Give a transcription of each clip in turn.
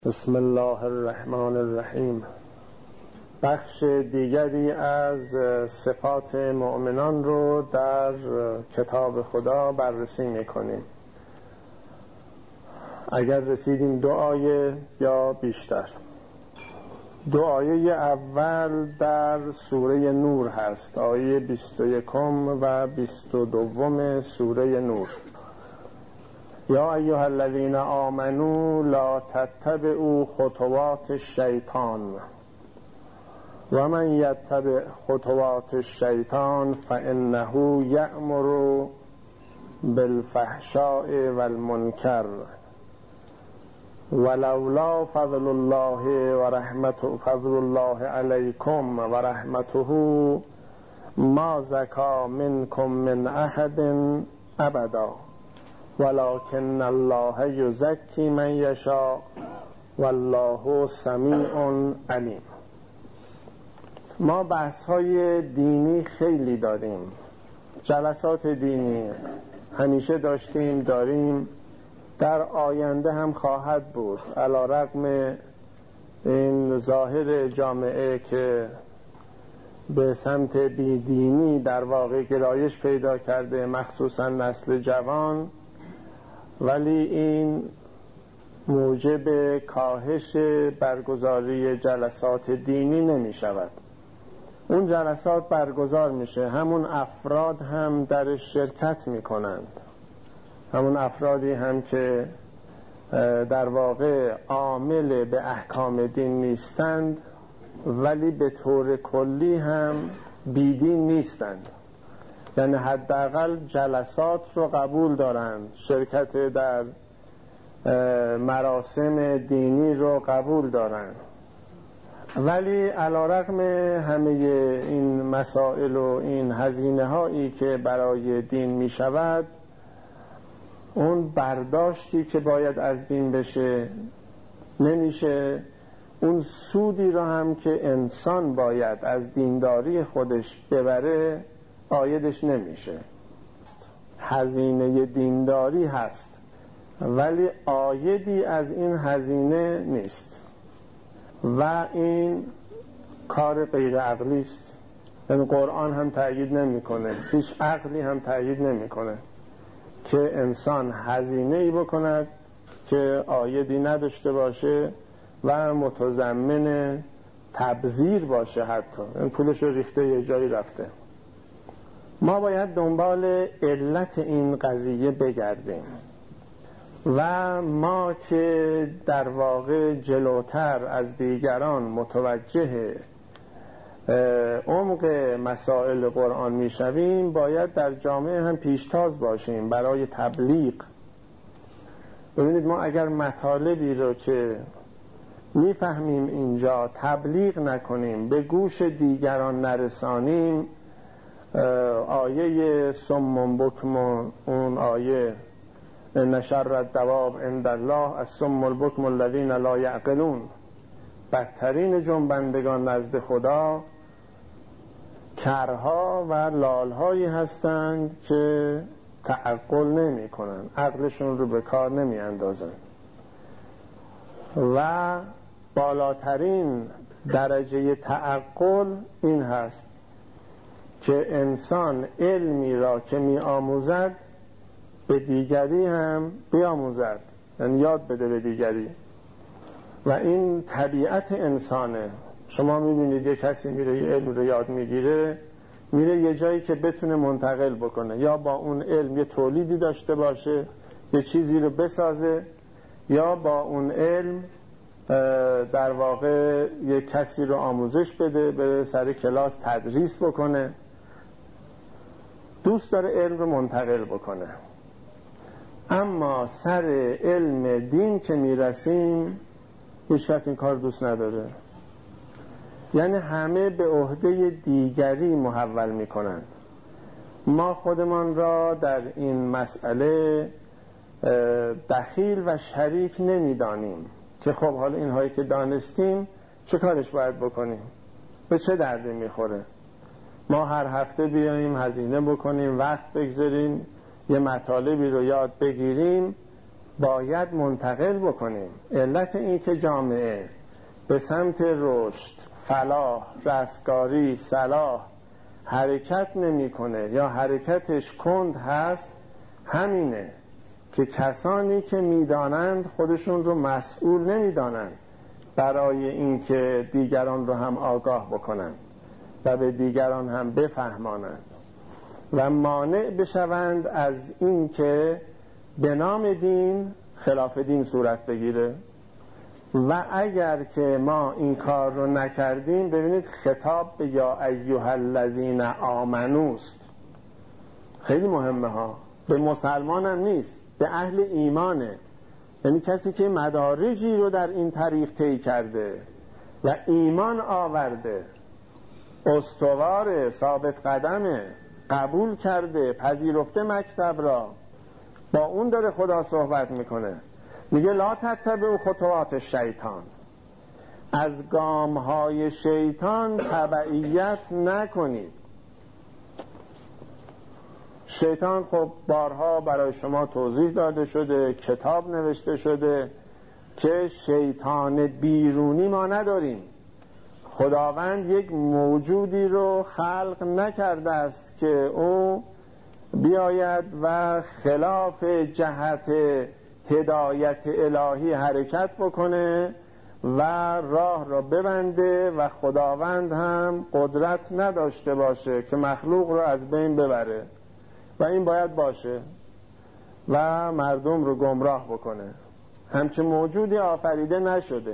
بسم الله الرحمن الرحیم. بخش دیگری از صفات مؤمنان رو در کتاب خدا بررسی میکنیم. اگر رسیدیم 2 آیه یا بیشتر. 2 آیه اول در سوره نور هست، آیه 21 و 22 سوره نور. یا ایها الذین آمنوا لا تتبعوا خطوات الشیطان و من یتبع خطوات الشیطان فانه یأمر بالفحشاء والمنکر ولولا فضل الله علیکم و رحمته ما زکا منکم من احد ابدا ولکن الله یزکی من یشاء والله سمیع علیم. ما بحث‌های دینی خیلی داریم، جلسات دینی همیشه داشتیم، داریم، در آینده هم خواهد بود. علی‌رغم این ظاهر جامعه که به سمت بیدینی در واقع گرایش پیدا کرده، مخصوصا نسل جوان، ولی این موجب کاهش برگزاری جلسات دینی نمی شود. اون جلسات برگزار میشه، همون افراد هم در شرکت می کنند، همون افرادی هم که در واقع عامل به احکام دین نیستند ولی به طور کلی هم بیدین نیستند، یعنی حداقل جلسات رو قبول دارند، شرکت در مراسم دینی رو قبول دارند، ولی علی‌رغم همه این مسائل و این هزینه هایی که برای دین می شود، اون برداشتی که باید از دین بشه نمیشه، اون سودی رو هم که انسان باید از دینداری خودش ببره عایدش نمیشه. هزینه دینداری هست ولی عایدی از این هزینه نیست و این کار غیر عقلی است. یعنی قرآن هم تأیید نمیکنه، هیچ عقلی هم تأیید نمیکنه که انسان هزینه‌ای بکند که عایدی نداشته باشه و متضمن تبذیر باشه، حتی این پولش رو ریخته یه جایی رفته. ما باید دنبال علت این قضیه بگردیم و ما که در واقع جلوتر از دیگران متوجه عمق مسائل قرآن میشویم، باید در جامعه هم پیشتاز باشیم برای تبلیغ. ببینید، ما اگر مطالبی رو که میفهمیم اینجا تبلیغ نکنیم، به گوش دیگران نرسانیم، آیه صم بکم، اون آیه ان شر الدواب عند الله الصم البکم الذین لا یعقلون، بدترین جنبندگان نزد خدا کرها و لالهایی هستند که تعقل نمی کنند، عقلشون رو به کار نمی اندازند. و بالاترین درجه تعقل این هست که انسان علمی را که می آموزد به دیگری هم بیاموزد، یعنی یاد بده به دیگری، و این طبیعت انسانه. شما میبینید یه کسی میره یه علم رو یاد میگیره، میره یه جایی که بتونه منتقل بکنه، یا با اون علم یه تولیدی داشته باشه، یه چیزی رو بسازه، یا با اون علم در واقع یه کسی رو آموزش بده، بره سر کلاس تدریس بکنه، دوست داره علم رو منتقل بکنه. اما سر علم دین که میرسیم هیچ کس این کار دوست نداره، یعنی همه به عهده دیگری محول میکنند. ما خودمان را در این مسئله دخیل و شریک نمیدانیم که خب حالا اینهایی که دانستیم چه کارش باید بکنیم، به چه دردی میخوره. ما هر هفته بیاییم هزینه بکنیم، وقت بگذاریم، یه مطالبی رو یاد بگیریم، باید منتقل بکنیم. علت این که جامعه به سمت رشد، فلاح، رستگاری، صلاح حرکت نمیکنه یا حرکتش کند هست همینه که کسانی که میدانند خودشون رو مسئول نمیدانند برای اینکه دیگران رو هم آگاه بکنند و به دیگران هم بفهمانند و مانع بشوند از این که به نام دین خلاف دین صورت بگیره. و اگر که ما این کار رو نکردیم، ببینید خطاب به یا ایها الذین آمنوست، خیلی مهمه ها، به مسلمان هم نیست، به اهل ایمانه، یعنی کسی که مدارجی رو در این طریق طی کرده و ایمان آورده، استوار، ثابت قدمه، قبول کرده، پذیرفته مکتب را، با اون داره خدا صحبت میکنه. میگه لا تتبعوا خطوات الشیطان، از گامهای شیطان تبعیت نکنید. شیطان خب بارها برای شما توضیح داده شده، کتاب نوشته شده که شیطان بیرونی ما نداریم. خداوند یک موجودی رو خلق نکرده است که او بیاید و خلاف جهت هدایت الهی حرکت بکنه و راه را ببنده و خداوند هم قدرت نداشته باشه که مخلوق رو از بین ببره و این باید باشه و مردم رو گمراه بکنه. همچه موجودی آفریده نشده.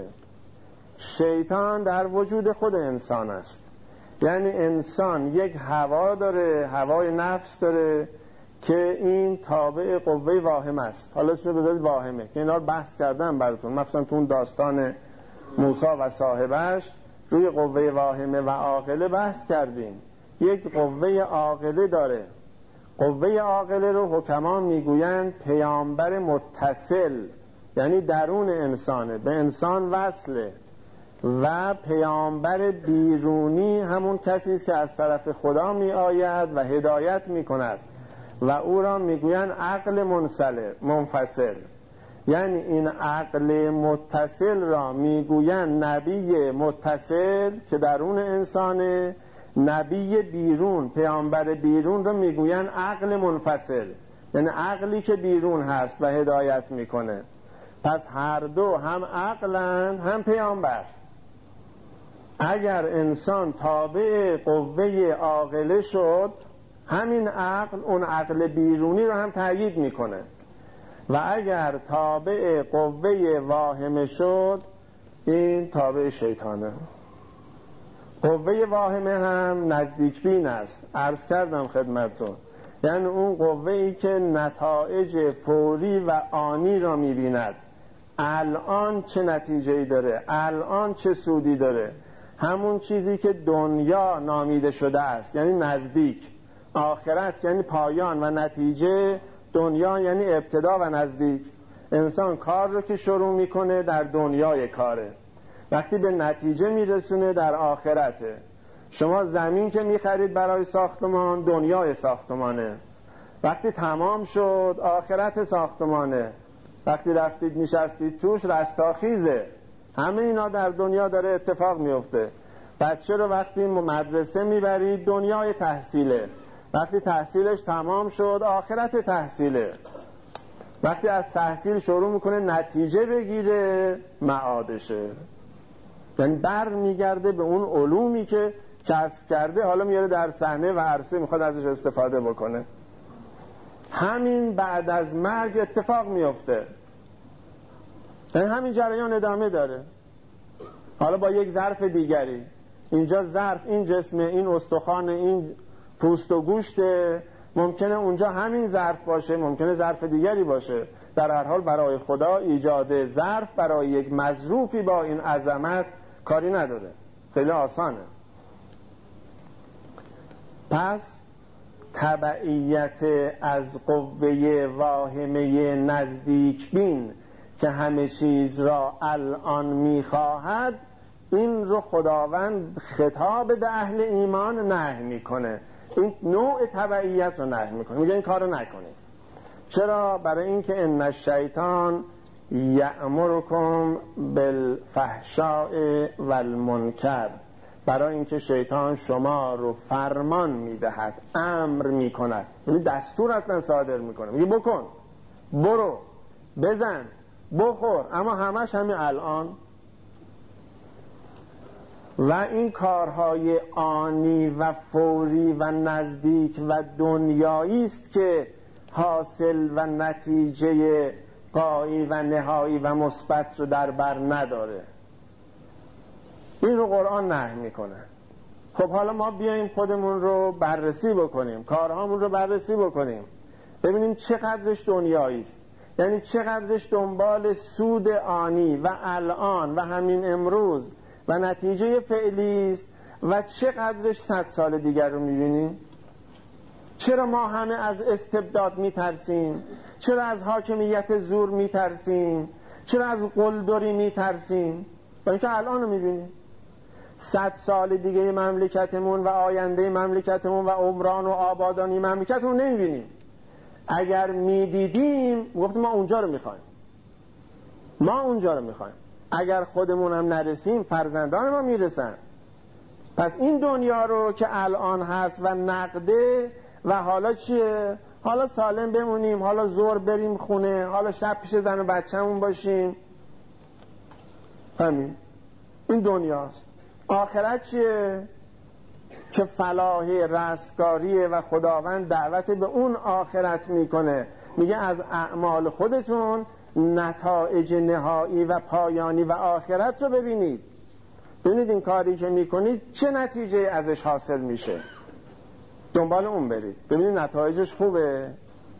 شیطان در وجود خود انسان است، یعنی انسان یک هوا داره، هوای نفس داره که این تابع قوه واهمه است. حالا اسمش بذارید واهمه که اینا رو بحث کردم براتون، مثلا تو اون داستان موسی و صاحبش روی قوه واهمه و عاقله بحث کردیم. یک قوه عاقله داره. قوه عاقله رو حکما میگویند پیامبر متصل، یعنی درون انسانه، به انسان وصله. و پیامبر بیرونی همون کسی است که از طرف خدا می آید و هدایت می کند و او را میگویند عقل منفصل. یعنی این عقل متصل را میگویند نبی متصل که درون انسانه، نبی بیرون، پیامبر بیرون را میگویند عقل منفصل، یعنی عقلی که بیرون هست و هدایت میکنه. پس هر دو هم عقلن هم پیامبر. اگر انسان تابع قوه عاقله شد، همین عقل اون عقل بیرونی رو هم تأیید میکنه و اگر تابع قوه واهمه شد، این تابع شیطانه. قوه واهمه هم نزدیک بین است، عرض کردم خدمتتون، یعنی اون قوه ای که نتایج فوری و آنی را میبیند، الان چه نتیجه‌ای داره، الان چه سودی داره. همون چیزی که دنیا نامیده شده است، یعنی نزدیک. آخرت یعنی پایان و نتیجه، دنیا یعنی ابتدا و نزدیک. انسان کار رو که شروع میکنه در دنیای کاره، وقتی به نتیجه میرسونه در آخرته. شما زمین که میخرید برای ساختمان، دنیای ساختمانه. وقتی تمام شد، آخرت ساختمانه. وقتی رفتید نشستید توش، رستاخیزه. همه اینا در دنیا داره اتفاق میفته. بچه رو وقتی مدرسه میبرید، دنیای تحصیله. وقتی تحصیلش تمام شد، آخرت تحصیله. وقتی از تحصیل شروع میکنه نتیجه بگیره، معادشه. یعنی بر میگرده به اون علومی که کسب کرده، حالا میاره در صحنه و عرصه، میخواد ازش استفاده بکنه. همین بعد از مرگ اتفاق میفته. یعنی همین جریان ادامه داره، حالا با یک ظرف دیگری. اینجا ظرف این جسمه، این استخوان، این پوست و گوشته. ممکنه اونجا همین ظرف باشه، ممکنه ظرف دیگری باشه. در هر حال برای خدا ایجاد ظرف برای یک مظروفی با این عظمت کاری نداره، خیلی آسانه. پس تبعیت از قوه واهمه نزدیک بین که همه چیز را الان میخواهد، این رو خداوند خطاب به اهل ایمان نهی میکنه. این نوع تبعیت رو نهی میکنه، میگه این کار رو نکنید. چرا؟ برای اینکه ان الشیطان یأمرکم بالفحشاء والمنکر، برای اینکه شیطان شما رو فرمان میدهد، امر میکند، یعنی دستور اصلا صادر میکنه، میگه بکن، برو، بزن، بخور، اما همش همین الان. و این کارهای آنی و فوری و نزدیک و دنیایی است که حاصل و نتیجه قایی و نهایی و مثبت رو در بر نداره. این رو قرآن نهی میکنه. خب حالا ما بیاییم خودمون رو بررسی بکنیم، کارهامون رو بررسی بکنیم، ببینیم چقدرش دنیایی است، یعنی چقدرش دنبال سود آنی و الان و همین امروز و نتیجه فعلی است و چقدرش 100 سال دیگر رو میبینیم. چرا ما همه از استبداد میترسیم؟ چرا از حاکمیت زور میترسیم؟ چرا از قلدری میترسیم؟ برای اینکه الان رو میبینیم. 100 سال دیگه مملکتمون و آینده مملکتمون و عمران و آبادانی مملکتمون نمیبینیم. اگر میدیدیم گفتیم ما اونجا رو میخوایم، ما اونجا رو میخوایم. اگر خودمون هم نرسیم فرزندان ما میرسن. پس این دنیا رو که الان هست و نقده و حالا چیه؟ حالا سالم بمونیم، حالا زور بریم خونه، حالا شب پیش زن و بچه‌مون باشیم، همین این دنیاست. آخرت چیه؟ که فلاح رستگاریه و خداوند دعوت به اون آخرت میکنه، میگه از اعمال خودتون نتایج نهایی و پایانی و آخرت رو ببینید، ببینید این کاری که میکنید چه نتیجه ازش حاصل میشه، دنبال اون برید، ببینید نتایجش خوبه.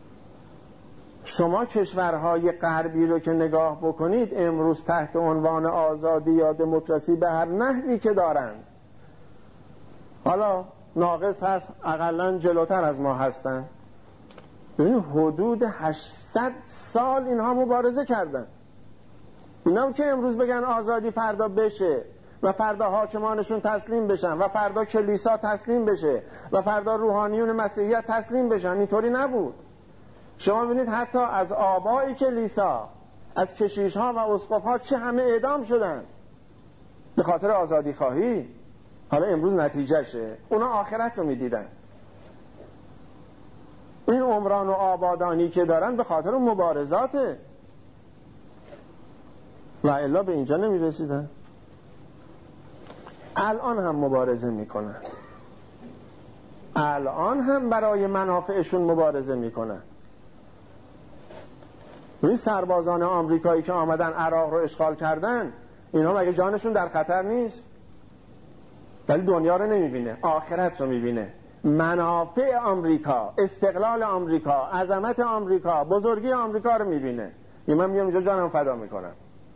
شما کشورهای غربی رو که نگاه بکنید امروز تحت عنوان آزادی یا دموکراسی به هر نحوی که دارن، حالا ناقص هست اقلن جلوتر از ما هستن، ببینید حدود 800 سال اینها مبارزه کردن. اینا که امروز بگن آزادی فردا بشه و فردا حاکمانشون تسلیم بشن و فردا کلیسا تسلیم بشه و فردا روحانیون مسیحیت تسلیم بشن، اینطوری نبود. شما ببینید حتی از آبای کلیسا، از کشیش ها و اسقف ها چه همه اعدام شدن به خاطر آزادی خواهی. حالا امروز نتیجهشه، اونا آخرت رو میدیدن. این عمران و آبادانی که دارن به خاطر مبارزاته و الا به اینجا نمیرسیدن. الان هم مبارزه میکنن، الان هم برای منافعشون مبارزه میکنن. این سربازان آمریکایی که آمدن عراق رو اشغال کردن، اینا مگه جانشون در خطر نیست؟ ولی دنیا رو نمیبینه، آخرت رو میبینه، منافع آمریکا، استقلال آمریکا، عظمت آمریکا، بزرگی آمریکا رو میبینه. من میام اینجا جانم فدا میکنم.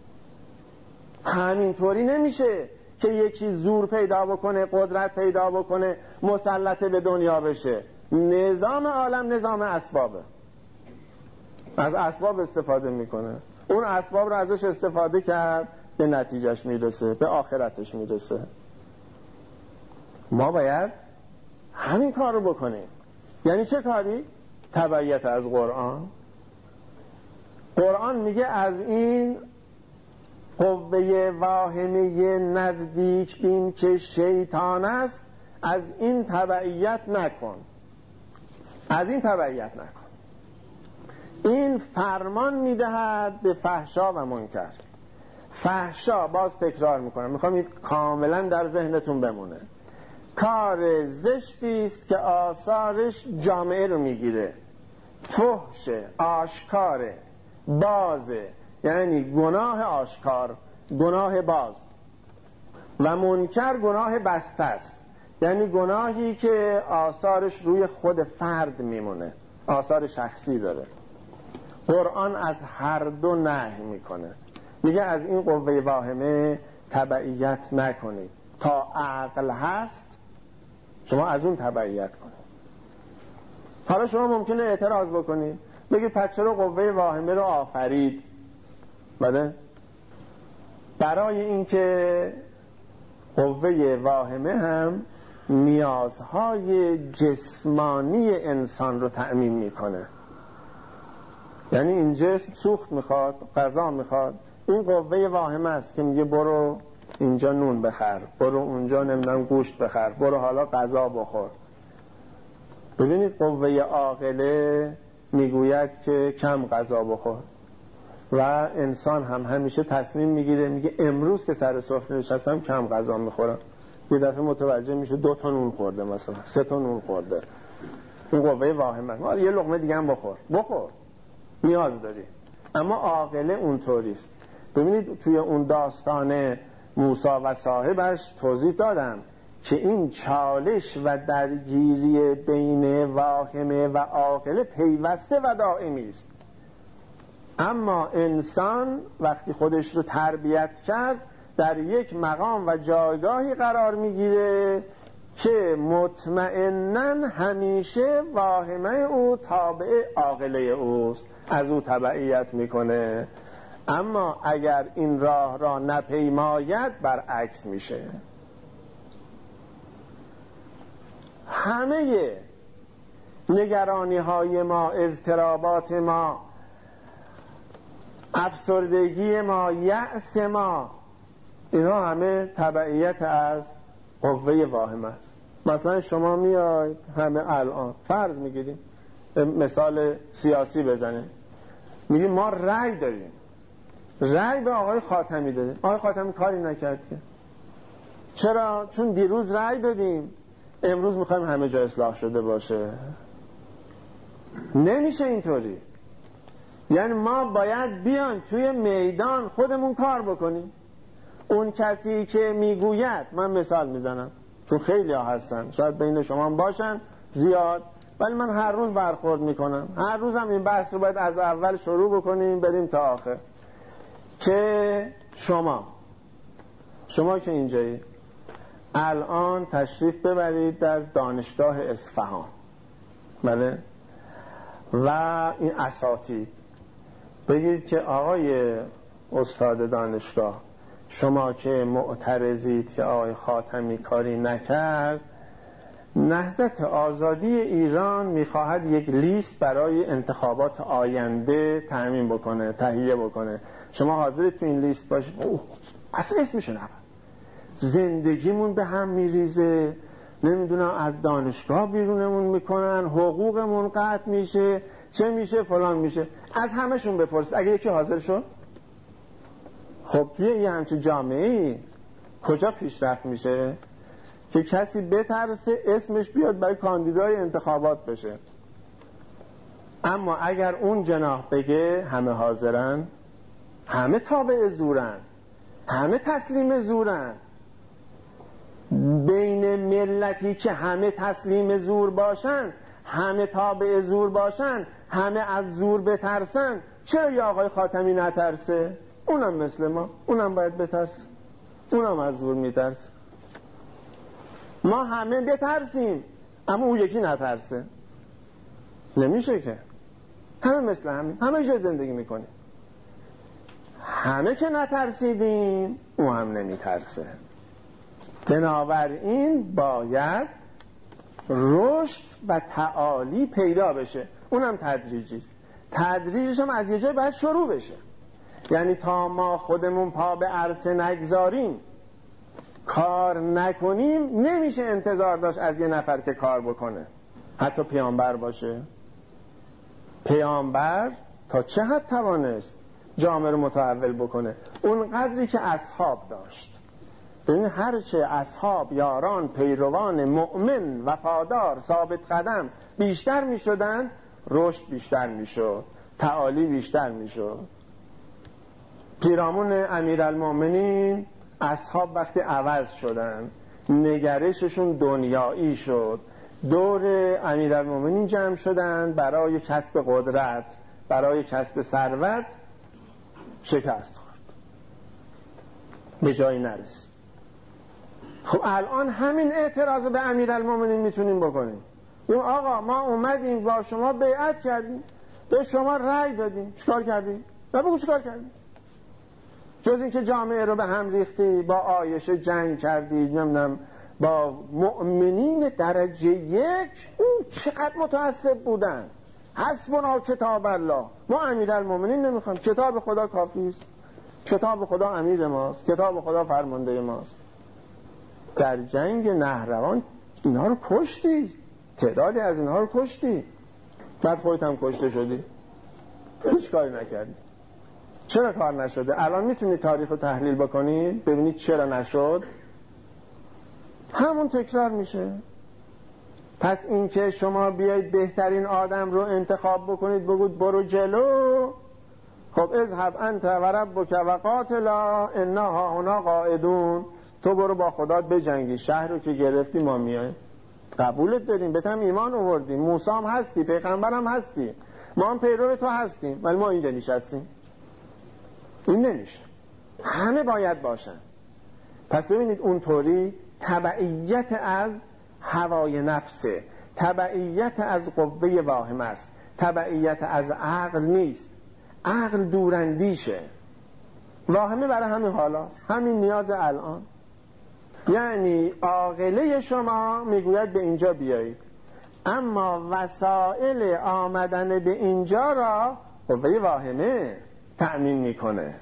همینطوری نمیشه که یکی زور پیدا بکنه، قدرت پیدا بکنه، مسلط به دنیا بشه. نظام عالم نظام اسبابه، از اسباب استفاده میکنه، اون اسباب رو ازش استفاده کرد به نتیجهش میرسه، به آخرتش میرسه. ما باید همین کار رو بکنیم. یعنی چه کاری؟ تبعیت از قرآن. قرآن میگه از این قوه واهمه نزدیک بین که شیطان است، از این تبعیت نکن، از این تبعیت نکن. این فرمان میدهد به فحشا و منکر. فحشا، باز تکرار میکنم، میخوام این کاملا در ذهنتون بمونه، کار زشتی است که آثارش جامعه رو میگیره، فحش، آشکاره، بازه، یعنی گناه آشکار، گناه باز. و منکر گناه بسته است، یعنی گناهی که آثارش روی خود فرد میمونه، آثار شخصی داره. قرآن از هر دو نهی میکنه، میگه از این قوه واهمه تبعیت نکنید، تا عقل هست شما از اون تبعیت کنید. حالا شما ممکنه اعتراض بکنید، بگید پس چرا قوه واهمه رو آفرید؟ بله، برای اینکه قوه واهمه هم نیازهای جسمانی انسان رو تأمین میکنه. یعنی این جسم سوخت میخواد، غذا میخواد، این قوه واهمه است که میگه برو اینجا نون بخر، برو اونجا نمیدونم گوشت بخر، برو حالا غذا بخور. ببینید قوه عاقله میگوید که کم غذا بخور و انسان هم همیشه تصمیم میگیره، میگه امروز که سر سفره نشستم کم غذا میخورم. یه دفعه متوجه میشه 2 تا نون خورده، مثلا 3 تا نون خورده. این قوه واهمه. یه لقمه دیگه هم بخور نیاز داری. اما عاقله اونطوریست. ببینید توی اون داستان موسی و صاحبش توضیح دادم که این چالش و درگیری بین واهمه و عاقله پیوسته و دائمی است. اما انسان وقتی خودش رو تربیت کرد در یک مقام و جایگاهی قرار میگیره که مطمئناً همیشه واهمه او تابع عاقله اوست، از او تبعیت میکنه. اما اگر این راه را نپیماید برعکس میشه. همه نگرانی های ما، اضطرابات ما، افسردگی ما، یأس ما، اینا همه تبعیت از قوه واهمه است. مثلا شما میاید همه الان فرض میگیریم، مثال سیاسی بزنیم، میگیم ما رأی داریم، رأی به آقای خاتمی دادیم، آقای خاتمی کاری نکرد که. چرا؟ چون دیروز رأی دادیم، امروز میخوایم همه جا اصلاح شده باشه. نمیشه اینطوری. یعنی ما باید بیان توی میدان خودمون کار بکنیم. اون کسی که میگوید، من مثال میزنم چون خیلی ها هستن، شاید بین شما هم باشن زیاد، ولی من هر روز برخورد میکنم، هر روز هم این بحث رو باید از اول شروع بکنیم بریم تا آخر، که شما که اینجایی الان تشریف ببرید در دانشگاه اصفهان، بله، و این اساتید بگید که آقای استاد دانشگاه، شما که معترضید که آقای خاتمی کاری نکرد، نهضت آزادی ایران میخواهد یک لیست برای انتخابات آینده تأمین بکنه، تهیه بکنه، شما حاضرید تو این لیست باشید؟ اصلا اسمشو نبود. زندگیمون به هم میریزه، نمیدونم از دانشگاه بیرونمون میکنن، حقوقمون قطع میشه، چه میشه، فلان میشه. از همشون بپرسید اگه یکی حاضر شد. خب توی یه همچین جامعه‌ای کجا پیشرفت میشه که کسی بترسه اسمش بیاد برای کاندیدای انتخابات بشه؟ اما اگر اون جناح بگه همه حاضرن، همه تابع زورن، همه تسلیم زورن، بین ملتی که همه تسلیم زور باشن، همه تابع زور باشن، همه از زور بترسن، چرا یا آقای خاتمی نترسه؟ اونم مثل ما، اونم باید بترسه، اونم از زور میترسه. ما همه بترسیم اما اون یکی نترسه، نمیشه که. همه مثل همه جای زندگی میکنیم، همه که نترسیدیم او هم نمیترسه. بنابراین باید رشد و تعالی پیدا بشه، اونم تدریجی، تدریجش هم از یه جای باید شروع بشه. یعنی تا ما خودمون پا به عرصه نگذاریم، کار نکنیم، نمیشه انتظار داشت از یه نفر که کار بکنه، حتی پیامبر باشه. پیامبر تا چه حد توانست جامعه رو متحول بکنه؟ اون قدری که اصحاب داشت. ببین هرچه اصحاب، یاران، پیروان مؤمن وفادار ثابت قدم بیشتر می شدن، رشد بیشتر می شد، تعالی بیشتر می شد. پیرامون امیرالمؤمنین اصحاب وقتی عوض شدن، نگرششون دنیایی شد، دور امیرالمؤمنین جمع شدن برای کسب قدرت، برای کسب ثروت، شکست خورد، به جایی نرسید. خب الان همین اعتراض به امیرالمؤمنین میتونیم بکنیم. آقا ما اومدیم با شما بیعت کردیم، به شما رأی دادیم، چیکار کردیم؟ بگو چیکار کردیم؟ جز اینکه جامعه رو به هم ریختی، با عایشه جنگ کردی، نمیدونم با مؤمنین درجه یک چقدر متعصب بودن، حسبنا کتاب الله، ما امیرالمومنین نمیخوایم، کتاب خدا کافی است، کتاب خدا امیر ماست، کتاب خدا فرمانده ماست. در جنگ نهروان اینها رو کشتی، تعدادی از اینها رو کشتی، بعد خودت هم کشته شدی، هیچ کاری نکردی. چرا کار نشده؟ الان میتونی تاریخ رو تحلیل بکنید ببینید چرا نشد. همون تکرار میشه. پس این که شما بیایید بهترین آدم رو انتخاب بکنید بگید برو جلو، خب اذهب انت و ربک و قاتلا انا هنا قاعدون، تو برو با خدا بجنگی، شهر رو که گرفتی ما میایم، قبولت داریم، بهت هم ایمان آوردیم، موسی هم هستی، پیغمبر هم هستی، ما هم پیرو تو هستیم، ولی ما اینجا نشستیم. این نمیشه، همه باید باشن. پس ببینید اونطوری تبعیت از هوای نفسه، تبعیت از قوه واهمه است، تبعیت از عقل نیست. عقل دوراندیشه، واهمه برای همین حالاست، همین نیاز الان. یعنی عاقله شما میگوید به اینجا بیایید، اما وسائل آمدن به اینجا را قوه واهمه تأمین میکنه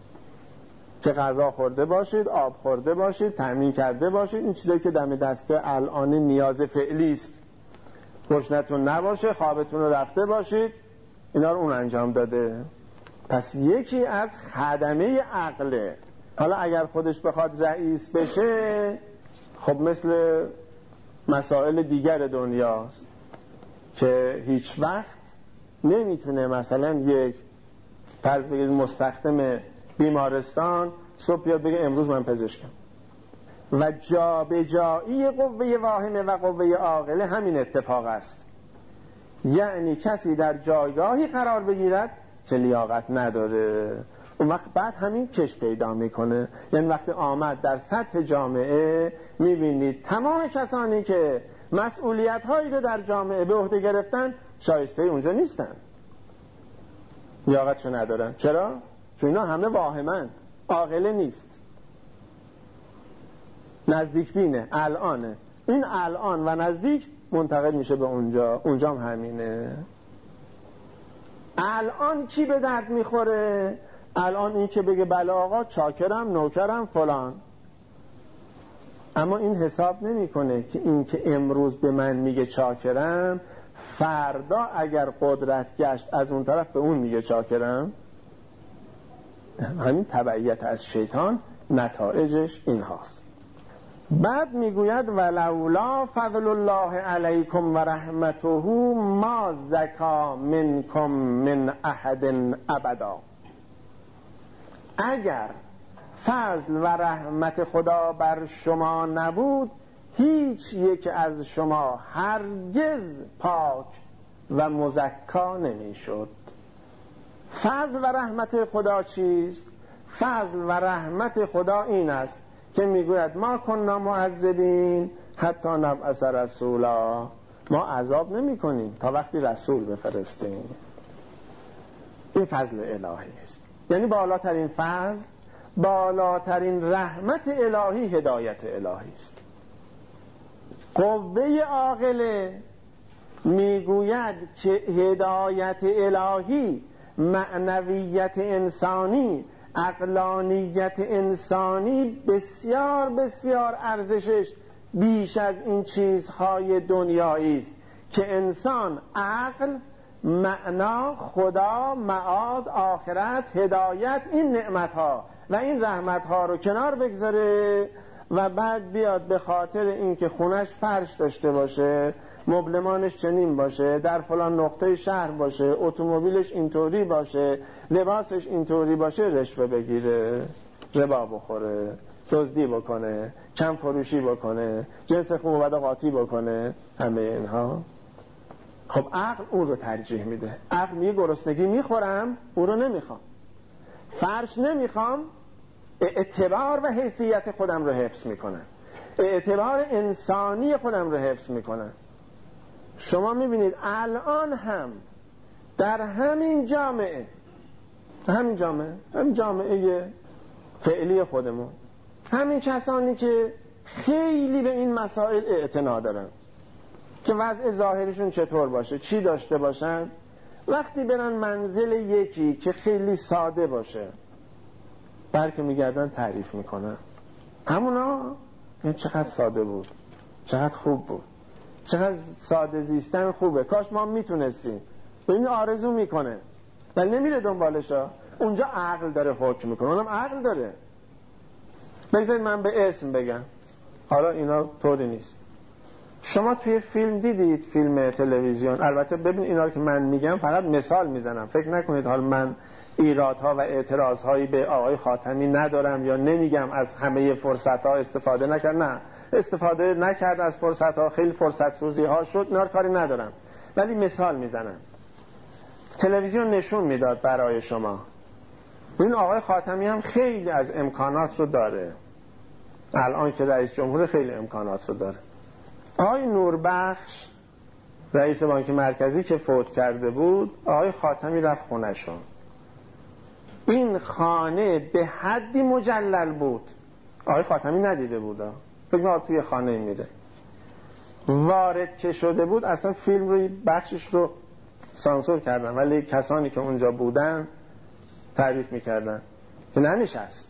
که غذا خورده باشید، آب خورده باشید، تأمین کرده باشید. این چیزایی که دم دسته الان نیاز فعلی است. گشنتون نباشه، خوابتون رو رفته باشید، اینا رو اون انجام داده. پس یکی از خدمه عقله. حالا اگر خودش بخواد رئیس بشه، خب مثل مسائل دیگر دنیاست که هیچ وقت نمیتونه مثلا یک فرض بگید مستخدم بیمارستان صبح بیاد بگه امروز من پزشکم. و جابجایی قوه واهمه و قوه عاقله همین اتفاق است. یعنی کسی در جایگاهی قرار بگیرد که لیاقت نداره، اون وقت بعد همین کش پیدا میکنه. یعنی وقتی آمد در سطح جامعه میبینید تمام کسانی که مسئولیت هایی رو در جامعه به عهده گرفتن شایسته اونجا نیستن، لیاقتشو ندارن. چرا؟ چون اینا همه واهمن، عاقله نیست، نزدیک بینه، الانه. این الان و نزدیک منتقل میشه به اونجا، اونجا هم همینه. الان کی به درد میخوره؟ الان این که بگه بله آقا چاکرم، نوکرم، فلان. اما این حساب نمیکنه که این که امروز به من میگه چاکرم، فردا اگر قدرت گشت از اون طرف به اون میگه چاکرم. همین تبعیت از شیطان نتایجش این هاست. بعد میگوید ولولا فضل الله علیکم و رحمته ما زکا منکم من احد ابدا. اگر فضل و رحمت خدا بر شما نبود، هیچ یک از شما هرگز پاک و مزکا نمیشد. فضل و رحمت خدا چیست؟ فضل و رحمت خدا این است که میگوید ما کننا معذبین حتی نبعث رسولا، ما عذاب نمی کنیم تا وقتی رسول بفرستیم. این فضل الهی است. یعنی بالاترین فضل، بالاترین رحمت الهی هدایت الهی است. قوه عاقله میگوید که هدایت الهی، معنویت انسانی، عقلانیت انسانی بسیار بسیار ارزشش بیش از این چیزهای دنیایی است که انسان عقل، معنا، خدا، معاد، آخرت، هدایت، این نعمتها و این رحمتها رو کنار بگذاره و بعد بیاد به خاطر اینکه خونش فرش داشته باشه، مبلمانش چنین باشه، در فلان نقطه شهر باشه، اتومبیلش اینطوری باشه، لباسش اینطوری باشه، رشوه بگیره، ربا بخوره، دزدی بکنه، کم فروشی بکنه، جنس خون و قاطی بکنه. همه اینها خب عقل اون رو ترجیح میده. عقل میگه گرسنگی میخورم، اون رو نمیخوام، فرش نمیخوام، اعتبار و حیثیت خودم رو حفظ میکنم، اعتبار انسانی خودم رو حفظ میکنم. شما میبینید الان هم در همین جامعه، همین جامعه فعلی خودمون، همین کسانی که خیلی به این مسائل اعتنا دارن که وضع ظاهرشون چطور باشه، چی داشته باشن، وقتی برن منزل یکی که خیلی ساده باشه بلکه میگردن تعریف میکنن همونا این چقدر ساده بود، چقدر خوب بود، چقدر ساده زیستن خوبه، کاش ما میتونستیم. این آرزو میکنه ولی نمیره دنبالشا. اونجا عقل داره حکم میکنه، اونم عقل داره. بگذارید من به اسم بگم، حالا اینا طوری نیست. شما توی فیلم دیدید، فیلم تلویزیون، البته ببین اینا که من میگم فقط مثال میزنم، فکر نکنید حالا من ایرادها و اعتراضهایی به آقای خاتمی ندارم یا نمیگم از همه فرصتها استفاده نکرد. نه، استفاده نکرد از فرصتها، خیلی فرصت سوزی ها شد، اینا کاری ندارم، ولی مثال میزنم. تلویزیون نشون میداد برای شما این آقای خاتمی هم خیلی از امکانات رو داره، الان که رئیس جمهور خیلی امکانات رو داره. آقای نوربخش رئیس بانک مرکزی که فوت کرده بود، آقای خاتمی رفت خونه‌شون. این خانه به حدی مجلل بود، آقای خاتمی ندیده بود، فکر کنم توی خانه میره. وارد که شده بود اصلا فیلم روی بخشش رو سانسور کردن، ولی کسانی که اونجا بودن تعریف میکردن که ننشست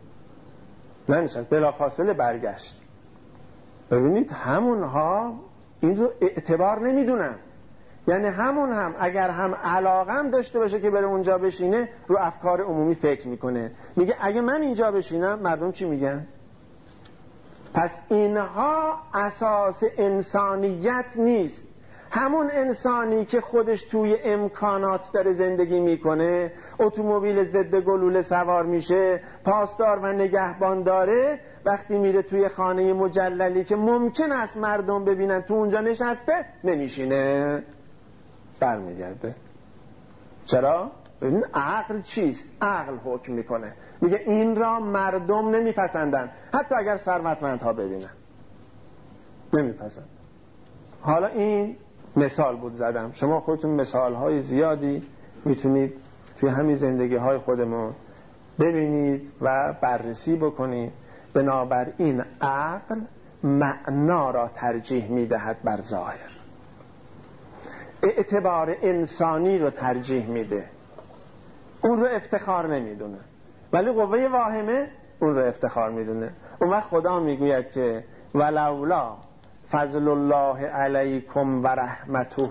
بلافاصله برگشت. ببینید همونها این رو اعتبار نمیدونن، یعنی همون هم اگر هم علاقه هم داشته باشه که بره اونجا بشینه رو افکار عمومی فکر میکنه، میگه اگه من اینجا بشینم مردم چی میگن؟ پس اینها اساس انسانیت نیست. همون انسانی که خودش توی امکانات داره زندگی میکنه، اتومبیل ضد گلوله سوار میشه، پاسدار و نگهبان داره، وقتی میره توی خانه مجللی که ممکن است مردم ببینن تو اونجا نشسته، نمیشینه، برمیگرده. چرا؟ این عقل چیست؟ عقل حکم میکنه، میگه این را مردم نمیپسندن، حتی اگر ثروتمندها ببینن نمیپسند. حالا این مثال بود زدم، شما خودتون مثالهای زیادی میتونید توی همین زندگی های خودمون ببینید و بررسی بکنید. بنابراین عقل معنا را ترجیح میدهد بر ظاهر، اعتبار انسانی رو ترجیح میده، اون رو افتخار نمیدونه، ولی قوه واهمه اون رو افتخار میدونه. اون وقت خدا میگوید که ولولا فضل الله علیکم و رحمته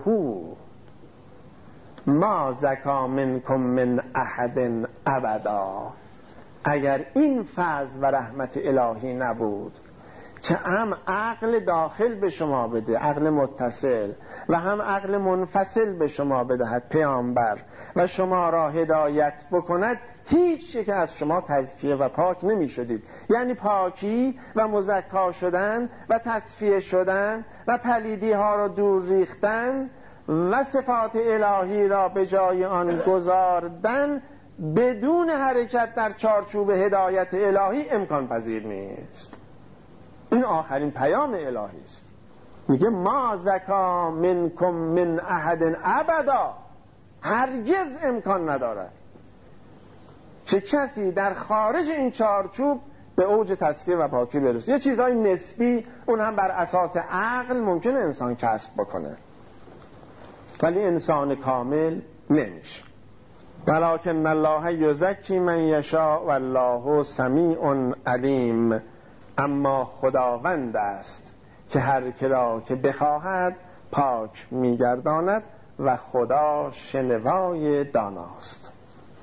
ما زکا منکم من احد ابدا. اگر این فضل و رحمت الهی نبود که هم عقل داخل به شما بده، عقل متصل، و هم عقل منفصل به شما بدهد پیامبر و شما را هدایت بکند، هیچ یک از شما تزکیه و پاک نمی شدید. یعنی پاکی و مزکا شدن و تصفیه شدن و پلیدی ها را دور ریختن و صفات الهی را به جای آن گذاردن بدون حرکت در چارچوب هدایت الهی امکان پذیر نیست. این آخرین پیام الهی است. میگه ما زکا منکم من احد ابدا، هرگز امکان ندارد که کسی در خارج این چارچوب به اوج تزکیه و پاکی برسه. یه چیزای نسبی اون هم بر اساس عقل ممکنه انسان کسب بکنه، ولی انسان کامل نمیشه. ولکن الله یزکی من یشاء والله سمیع علیم. اما خداوند است که هر که را که بخواهد پاک میگرداند و خدا شنوای داناست.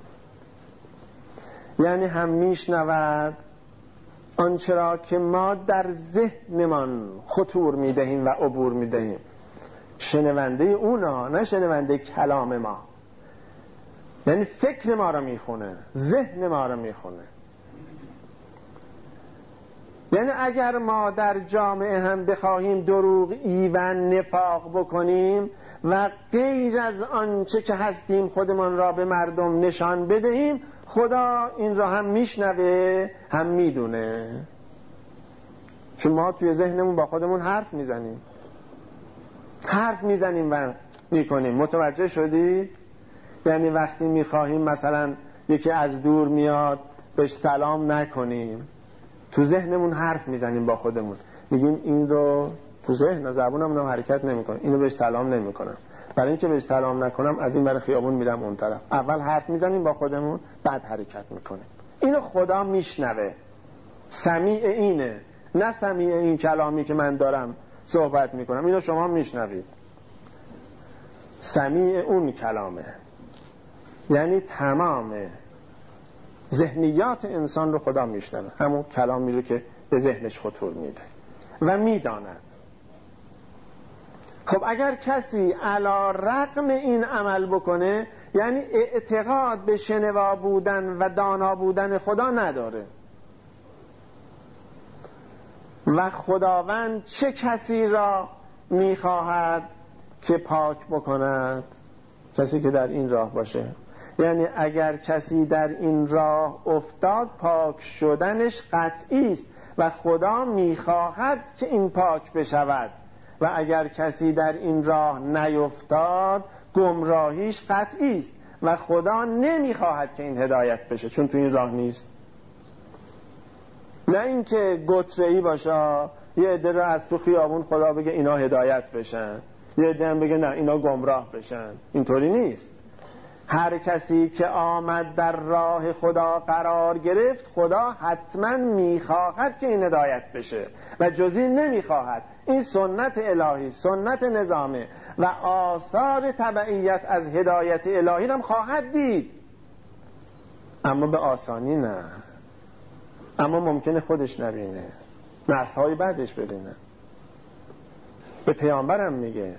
یعنی هم میشنود آنچه را که ما در ذهنمان خطور میدهیم و عبور میدهیم. شنونده اونا، نه شنونده کلام ما. یعنی فکر ما را میخونه، ذهن ما را میخونه. یعنی اگر ما در جامعه هم بخواهیم دروغی و نفاق بکنیم و غیر از آنچه که هستیم خودمان را به مردم نشان بدهیم، خدا این را هم میشنوه هم میدونه. چون ما توی ذهنمون با خودمون حرف میزنیم و میکنیم. متوجه شدی؟ یعنی وقتی میخواهیم مثلا یکی از دور میاد بهش سلام نکنیم، تو ذهنمون حرف میزنیم با خودمون، میگیم این رو تو ذهن زبونمون حرکت نمیکنه، اینو بهش سلام نمیکنم. برای اینکه بهش سلام نکنم از این ور خیابون میرم اون طرف. اول حرف میزنیم با خودمون، بعد حرکت میکنیم. اینو خدا میشنوه، سمیع اینه، نه سمیع این کلامی که من دارم صحبت میکنم. اینو شما میشنوید، سمیع اون کلامه، یعنی تمام ذهنیات انسان رو خدا میشنوه، همون کلامی رو که به ذهنش خطور میده و میداند. خب اگر کسی علی رغم این عمل بکنه، یعنی اعتقاد به شنوا بودن و دانا بودن خدا نداره. و خداوند چه کسی را میخواهد که پاک بکند؟ کسی که در این راه باشه. یعنی اگر کسی در این راه افتاد، پاک شدنش قطعی است و خدا میخواهد که این پاک بشود. و اگر کسی در این راه نیفتاد، گمراهیش قطعی است و خدا نمیخواهد که این هدایت بشه، چون تو این راه نیست. نه اینکه گتره‌ای باشه، یه عده رو از تو خیابون خدا بگه اینا هدایت بشن، یه عده هم بگه نه اینا گمراه بشن. اینطوری نیست. هر کسی که آمد در راه خدا قرار گرفت، خدا حتما میخواهد که این هدایت بشه و جز این نمیخواهد. این سنت الهی، سنت نظامه و آثار تبعیت از هدایت الهی هم خواهد دید، اما به آسانی نه. اما ممکنه خودش نبینه، نسل‌های بعدش ببینه. به پیامبرم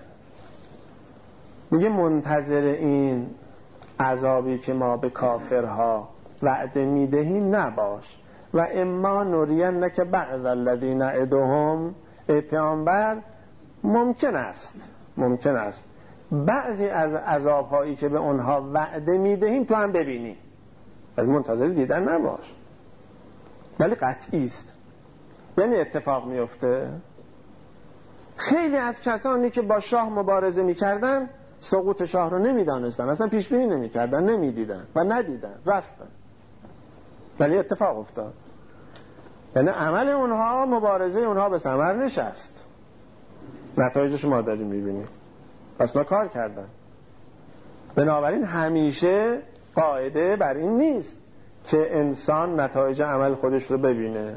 میگه منتظر این عذابی که ما به کافرها وعده میدهیم نباش، و اما نرینک بعض الذی نعدهم. ای پیامبر، ممکن است بعضی از عذابهایی که به اونها وعده میدهیم تو هم ببینی، ولی منتظر دیدن نباش. ولی قطعی است، یعنی اتفاق میفته. خیلی از کسانی که با شاه مبارزه میکردن سقوط شاه رو نمیدانستن، اصلا پیش بینی نمیکردن، نمیدیدن و ندیدن، رفتن، ولی اتفاق افتاد. یعنی عمل اونها، مبارزه اونها به ثمر نشست. نتایجش ما داریم میبینیم، پس ما کار کردن. بنابراین همیشه قاعده بر این نیست که انسان نتایج عمل خودش رو ببینه.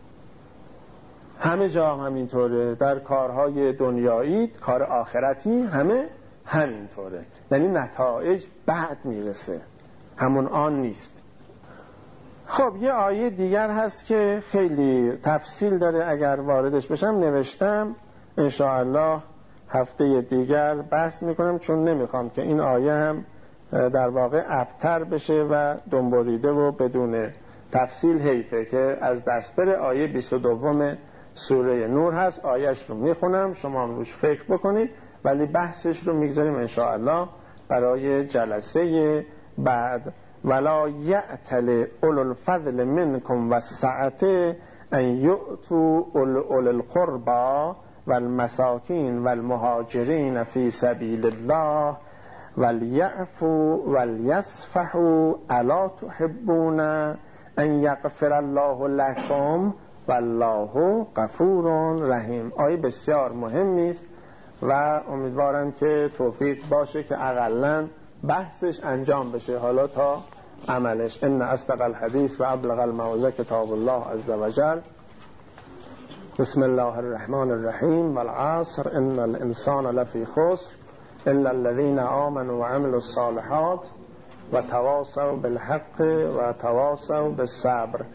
همه جا همینطوره، در کارهای دنیایی، کار آخرتی همه همینطوره. یعنی نتایج بعد میرسه، همون آن نیست. خب یه آیه دیگر هست که خیلی تفصیل داره، اگر واردش بشم نوشتم، انشاءالله هفته دیگر بحث میکنم، چون نمیخوام که این آیه هم در واقع ابتر بشه و دنبالیده و بدون تفصیل. حیفه که از دست بره. آیه 22 سوره نور هست، آیهش رو میخونم، شما هم روش فکر بکنید، ولی بحثش رو میگذاریم انشاءالله برای جلسه بعد. ولا یعتل اولو الفضل منکم والسعة ان یؤتوا اولو القربى والمساکین والمهاجرین فی سبیل الله ولیعفوا ولیصفحوا الا تحبون ان یغفر الله لكم والله غفور رحیم. آیه بسیار مهمی است و امیدوارم که توفیق باشه که اقلن بحثش انجام بشه، حالا تا عملش. ان اصدق الحدیث و ابلغ الموعظه کتاب الله عز وجل. بسم الله الرحمن الرحیم. والعصر ان الانسان لفی خسر الا الذين آمنوا وعملوا الصالحات وتواصوا بالحق وتواصوا بالصبر.